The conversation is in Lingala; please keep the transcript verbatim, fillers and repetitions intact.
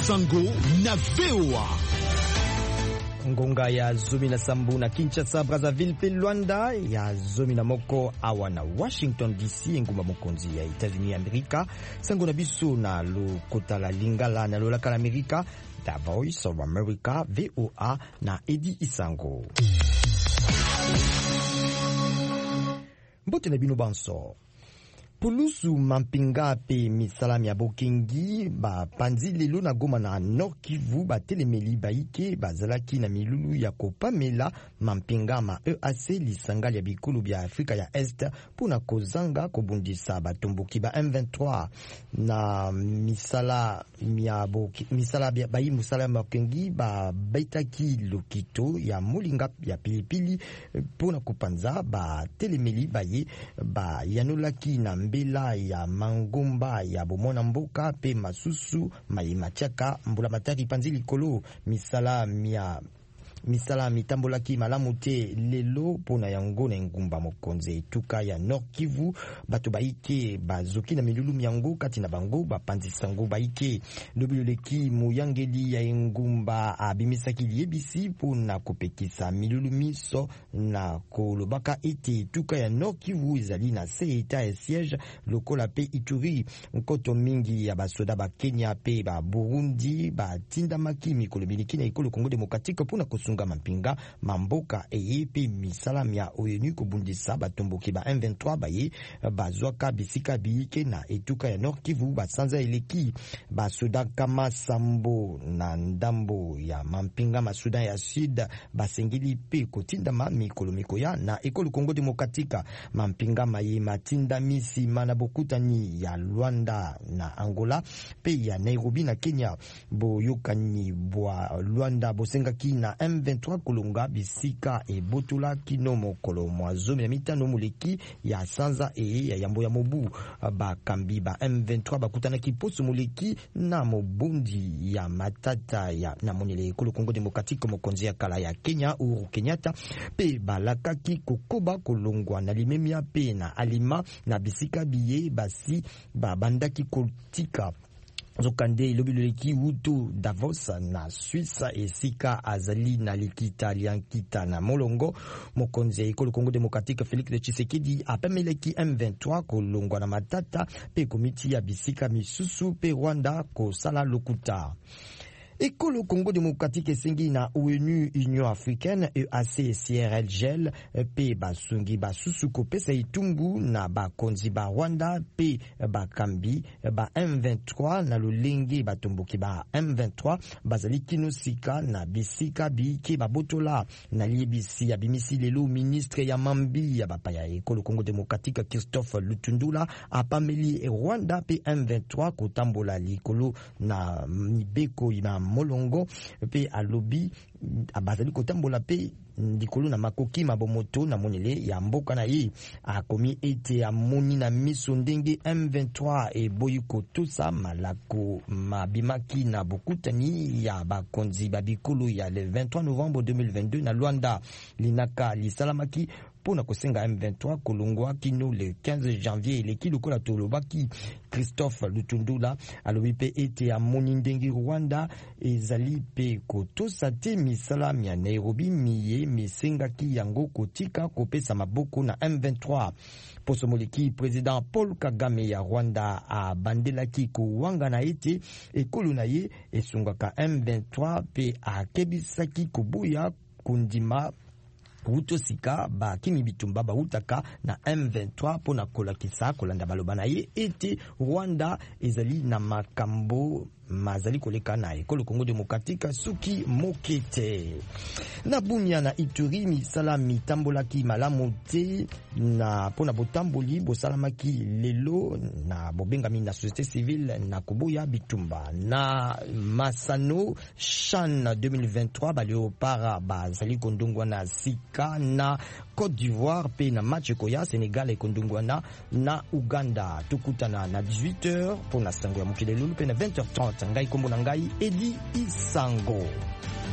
Sango na V O A. Ngonga ya zomi na sambu na Kinshasa, Brazzaville pe Luanda ya zomi na moko awa na Washington D C ngumba mokonzi ya États-Unis Amerika. Sango na biso na lokota la lingala na lolaka la Amerika. The Voice of America V O A na Edi Isango. Mbote na bino banso. Pulusu mampinga pe misalami ya bokengi ba panzi lelo na Goma na Nord Kivu ba telemeli ba ike ba zalaki na milulu ya kopamela mampinga ma E A C lisangali ya bikulu bya Afrika ya Est puna kozanga kobundisa batomboki ba M vingt-trois na misala mia boki misala ba yi musala makengi ba baitaki lokito ya mulinga ya pilipili puna kupanza ba telemeli ba ye ba yanolaki na mbela ya mangomba ya bomona mboka pe masusu mayimachaka mbula matari panzi likolo misala mia misala mitambolaki malamu te lelo pona yango na ngumba mokonze etuka ya Nord Kivu bato baike bazoki na milulu yango kati na bango bapanzi sango baike lobiloleki muyangeli ya ngumba abimisaki liebisi pona kopekisa milulu miso na kolobaka ete etuka ya Nord Kivu ezali na se eta ya siège lokola pe Ituri. Nkoto mingi ya basoda ba Kenya pe ba Burundi batindamaki mikolo biliki na ekolo Congo Démocratique pona kosunga mampinga mamboka eye pe misalami ya ONU kobundisa batomboki ba M vingt-trois baye bazwaka bisika biyike na etuka ya Nord Kivu basanza eleki basoda kama sambo na ndambo ya mampinga masuda ya Sud basengeli pe kotindama mikolo mikoya na ekolo Congo Démocratique mampinga maye matinda misi mana bokutani ya Luanda na Angola pe ya Nairobi na Kenya boyokani bwa Luanda bosengaki na M vingt-trois kolonga bisika e botula kino mokolo mwazomi na mitano muleki ya sanza e ya yambo ya mobu ba kambi ba M vingt-trois bakutana kiposo muleki na mobundi ya matata ya na monele ekolo Congo Démocratique mokonzi ya kala ya Kenya Uhuru Kenyatta pe balakaki kokoba kolongwa na limemia pe na alima na bisika biye basi babandaki kotika zokande lobiloleki wuto Davos na Suisse esika azali na likita liankita na molongo mokonzi ya ekolo Congo Démocratique Félix Tshisekedi apemeleki M vingt-trois kolongwa na matata pe komiti ya bisika misusu pe Rwanda kosala lokuta. Ekolo Congo Démocratique esengi na ONU, Union Africaine, E A C, C R L, G E L, pe basungi basusu kopesa itungu na bakonzi ba Rwanda pe bakambi ba M vingt-trois na lolenge batomboki ba M vingt-trois bazali kinosika na bisika biki babotola na liebisi ya bimisi lelo ministre ya mambi ya bapaya Ekolo Congo Démocratique Christophe Lutundula apameli Rwanda pe M vingt-trois kotambola likolo na mibeko na molongo pe alobi abazali kotambola pe ndikolo na makoki mabomoto na monele ya mboka na ye akomi ete amoni na miso ndenge M vingt-trois e boyi kotosa malako mabimaki na bokutani ya bakonzi babikolo ya le vingt-trois novembre deux mille vingt-deux na Luanda linaka lisalamaki pona kosenga M vingt-trois kolongwa kino le quinze janvier eleki lokola tolobaki Christophe Lutundula alobi pe ete amoni ndenge Rwanda ezali pe kotosa te misala ya Nairobi miye misengaki yango kotika kopesa maboko na M vingt-trois. Poso moleki président Paul Kagame ya Rwanda abandelaki kuwanga na ete ekolo na ye esungaka M vingt-trois pe akebisaki kubuya kundima Ruto sika ba kimi bitumba ba utaka na M vingt-trois pona kolakisa kolanda baloba na ye ete Rwanda ezali na makambo mazali koleka na ekolo Congo Démocratique suki mokete na bunya na Ituri misala mitambolaki malamu te na pona botamboli bosalamaki lelo na bobengami na société civile na koboya bitumba na Masano Chan deux mille vingt-trois ba Léopard bazali kondungwa na sika na Côte d'Ivoire pe na match koya Sénégal e kondungwa na na Uganda tukutana na dix-huit heures pona sango ya mukile lulu pe na vingt heures trente ngai kombo na ngai Edi Isango.